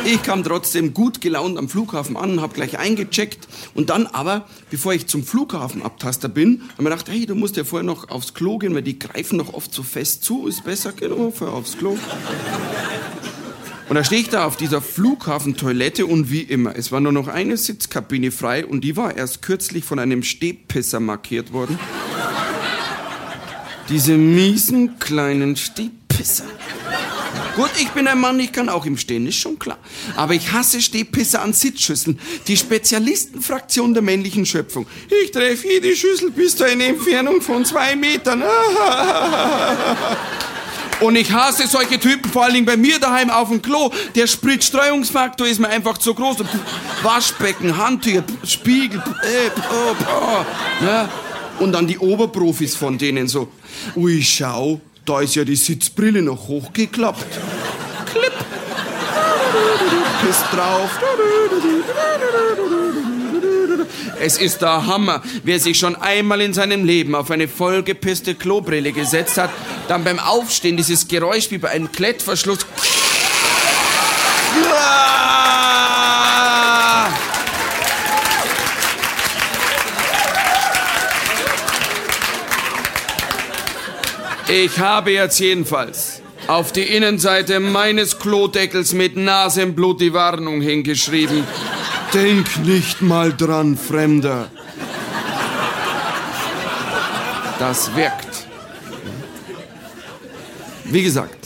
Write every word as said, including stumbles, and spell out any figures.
Ich kam trotzdem gut gelaunt am Flughafen an, hab gleich eingecheckt. Und dann aber, bevor ich zum Flughafenabtaster bin, hab ich mir gedacht, hey, du musst ja vorher noch aufs Klo gehen, weil die greifen noch oft so fest zu. Ist besser, genau, vorher aufs Klo. Und da stehe ich da auf dieser Flughafentoilette und wie immer, es war nur noch eine Sitzkabine frei und die war erst kürzlich von einem Stehpisser markiert worden. Diese miesen kleinen Stehpisser. Gut, ich bin ein Mann, ich kann auch im Stehen, ist schon klar. Aber ich hasse Stehpisser an Sitzschüsseln. Die Spezialistenfraktion der männlichen Schöpfung. Ich treffe jede Schüssel bis zu einer Entfernung von zwei Metern. Und ich hasse solche Typen, vor allen Dingen bei mir daheim auf dem Klo. Der Spritstreuungsfaktor ist mir einfach zu groß. Waschbecken, Handtücher, Spiegel. Äh, oh, oh. Ja. Und dann die Oberprofis von denen so. Ui, schau, da ist ja die Sitzbrille noch hochgeklappt. Klipp. Piss drauf. Es ist der Hammer, wer sich schon einmal in seinem Leben auf eine vollgepisste Klobrille gesetzt hat, dann beim Aufstehen dieses Geräusch wie bei einem Klettverschluss. Ich habe jetzt jedenfalls auf die Innenseite meines Klodeckels mit Nasenblut die Warnung hingeschrieben. Denk nicht mal dran, Fremder. Das wirkt. Wie gesagt,